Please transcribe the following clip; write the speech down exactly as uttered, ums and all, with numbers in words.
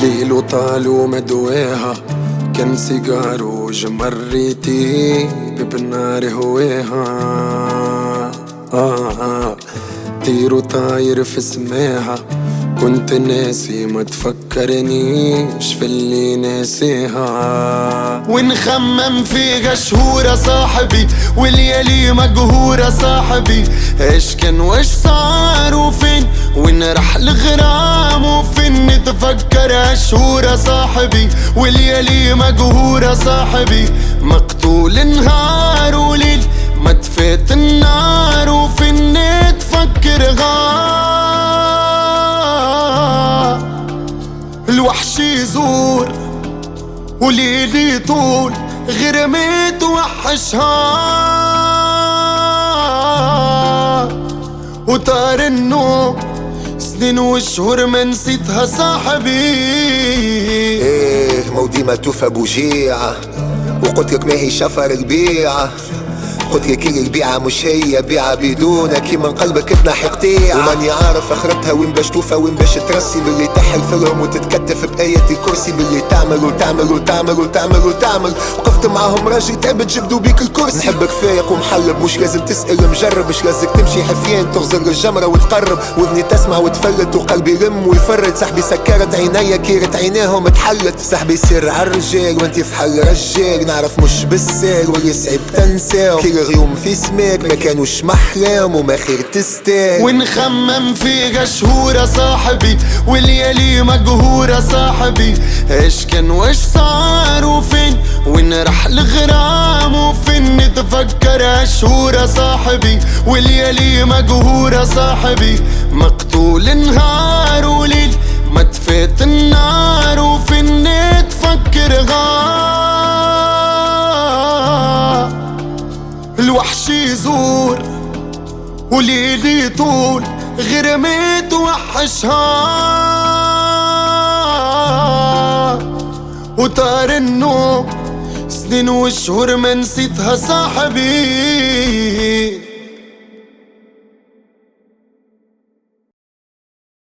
ليل طال ومدويها، كان سيجار وجمريتي ببنار هواها. آه آه طير وطاير في سماها، كنت ناسي ما تفكرنيش في اللي ناسيها. ونخمم فيها شهورة صاحبي والليالي مقهورة صاحبي، ايش كان وايش صار وفين وين راح الغرام وفين نتفكر شهورة صاحبي والليالي مقهورة صاحبي. مقتول نهار وليل ما تفات النار وفين نتفكرها. الوحش يزور وليلي طول غير ما توحشها، وطار النوم سنين وشهور ما نسيتها صاحبي. ايه مودي ما توفى بوجيعة، وقلت لك ما هي شفر البيعة، قلت لك البيعة مش هي بيعة بدونك، كي من قلبك تنحي قطيعة. وماني عارف اخرتها وين باش توفى وين باش ترسي، باللي تحلف لهم وتتكتف بآية الكرسي، باللي تعمل وتعمل وتعمل وتعمل وتعمل. وقفت معاهم راجل تعبت جبدوا بيك الكرسي. نحبك فايق ومحلب مش لازم تسأل مجرب، مش لازم تمشي حفيان تغزر الجمرة وتقرب. وذني تسمع وتفلت وقلبي يرم ويفرد، صاحبي سكرت عينيا كيرت عينيهم تحلت. صاحبي سير عالرجال وانتي في حل رجال، نعرف مش بالسال واللي صعب تنساهم، غيوم في سماك ما كانوش محلام وما خير تستاهل. ونخمم فيها شهورة صاحبي والليالي مقهورة صاحبي، ايش كان وايش صار وفين وين راح الغرام وفين نتفكر شهورة صاحبي والليالي مقهورة صاحبي. مقتول نهار وليل ما تفات النار وفين نتفكرها. الوحش يزور وليلي طول غير ما توحشها، وطار النوم سنين وشهور ما نسيتها صاحبي.